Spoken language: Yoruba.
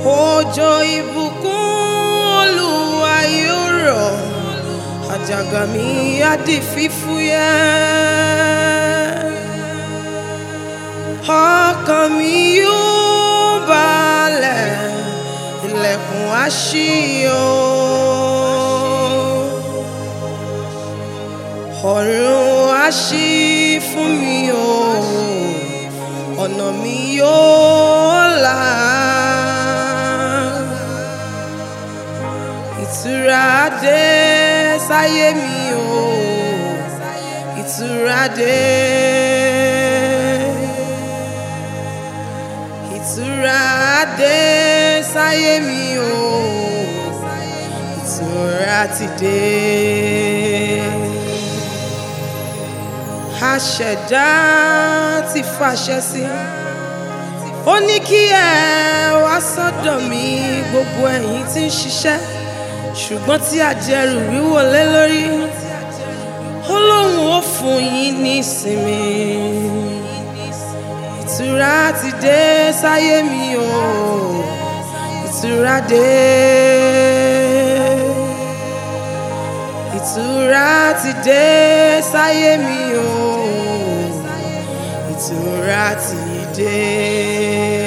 Òjò ìbùkún Olúwa yóò rọ̀, àjàgà mi á di fífúyẹ́. Ọkàn mi yóò balẹ̀, ilẹ̀kùn á ṣí o. Ọ̀run á ṣí fún mi o, ọ̀nà mi yóò là. Ìtura dé sáyé mi o, ìtura dé. Ìtura dé sáyé mi o, ìtura ti dé. Aṣẹ̀dá ti fàṣẹ sí, ó ní kí ẹ wá sọ́dọ̀ mi gbogbo ẹ̀yin tí ń ṣiṣẹ́ ṣùgbọ́n tí àjẹrù wíwò lé lórí, ó lóun ó fún yín ní ìsinmi. Ìtura ti dé sáyé mi o, ìtura dé. Ìtura ti dé sáyé mi o, ìtura ti dé.